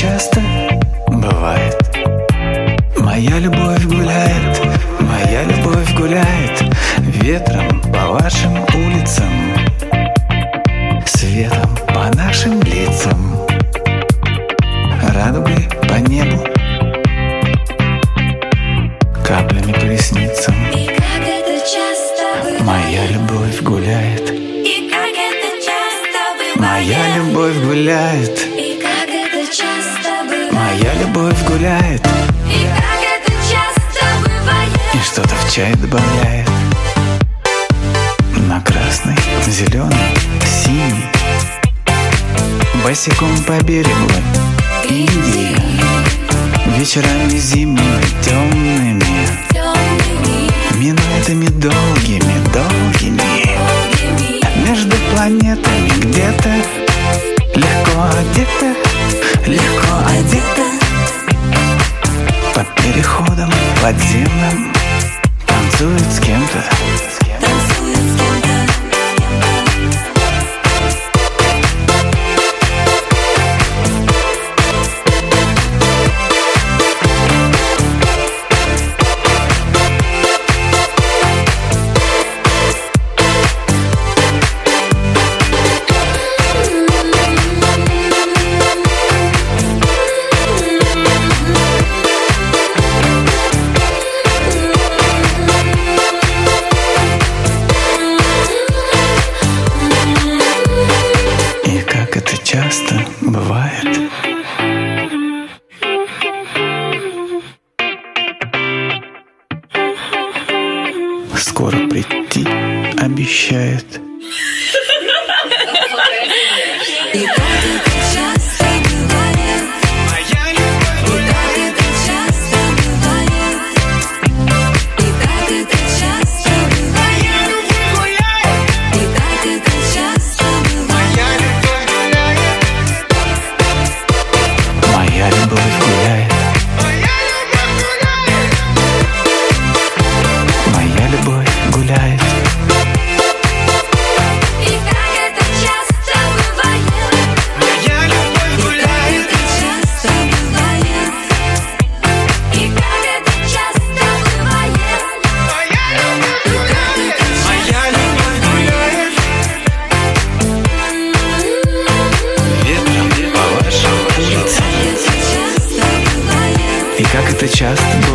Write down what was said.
часто бывает. Моя любовь гуляет, моя любовь гуляет ветром по вашим улицам, светом по нашим лицам, радугой по небу, каплями по ресницам. И как это часто бывает. Моя любовь гуляет, И как это часто бывает. моя любовь гуляет, И как это часто бывает. моя любовь гуляет, И как это часто бывает. и что-то в чай добавляет. На красный, зеленый, синий, босиком по берегу Индии, вечерами зимними темными, минутами долгими, долгими, между планетами где-то легко одета, легко одета, под переходом подземным танцует с кем-то. Танцует с кем-то. Часто бывает. Скоро прийти обещает. И как это часто бывает. Моя любовь И как это часто бывает. И как это часто бывает. И как это часто бывает. моя любовь гуляет. Моя любовь гуляет. И как это часто бывает. Моя любовь гуляет. И как это часто бывает. И как это часто бывает. Моя любовь гуляет. Ветром по вашим улицам. И как это часто бывает. И как это часто